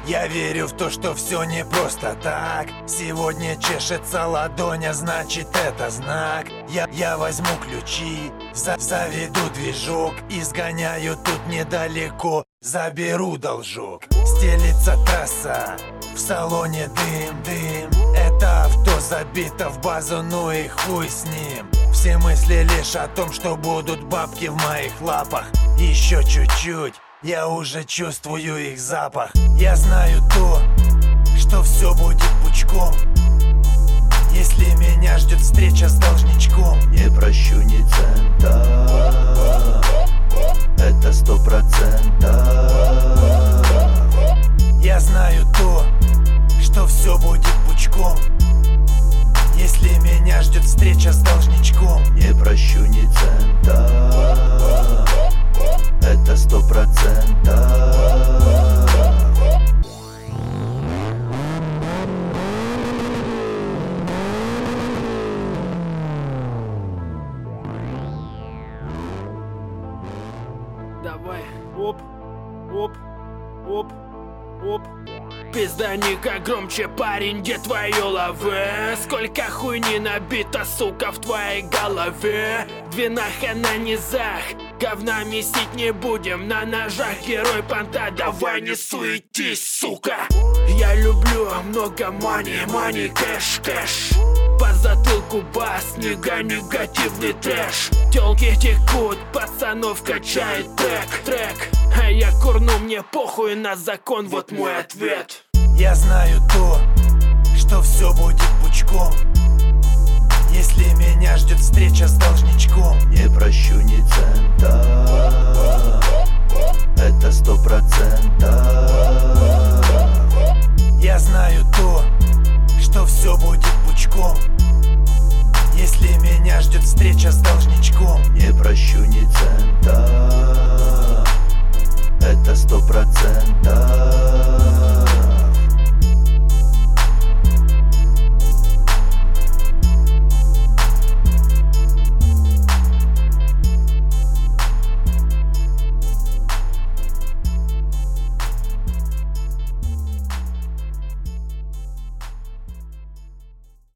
Я верю в то, что все не просто так. Сегодня чешется ладонь, а значит это знак. Я возьму ключи, заведу движок, изгоняю тут недалеко, заберу должок. Стелится трасса, в салоне дым. Это авто забито в базу, ну и хуй с ним. Все мысли лишь о том, что будут бабки в моих лапах. Еще чуть-чуть, я уже чувствую их запах. Я знаю то, что все будет пучком, если меня ждет встреча с должничком. Не прощу ни цента, это 100%. Я знаю то, что все будет пучком, если меня ждет встреча с должничком. Не прощу ни цента, это 100%. Давай, оп, оп, оп, оп. Пизданика громче, парень, где твое лаве? Сколько хуйни набито, сука, в твоей голове. Двинаха на низах, говна месить не будем. На ножах герой понта, давай не суетись, сука. Я люблю много мани, кэш. По затылку бас, негативный трэш. Тёлки текут, пацанов качает трек. А я курну, мне похуй на закон, вот мой ответ. Я знаю то, что все будет пучком, если меня ждет встреча с должничком. Не прощу ни цента, это 100%. Я знаю то, что все будет пучком, если меня ждет встреча с должничком. Не прощу ни цента, это 100%.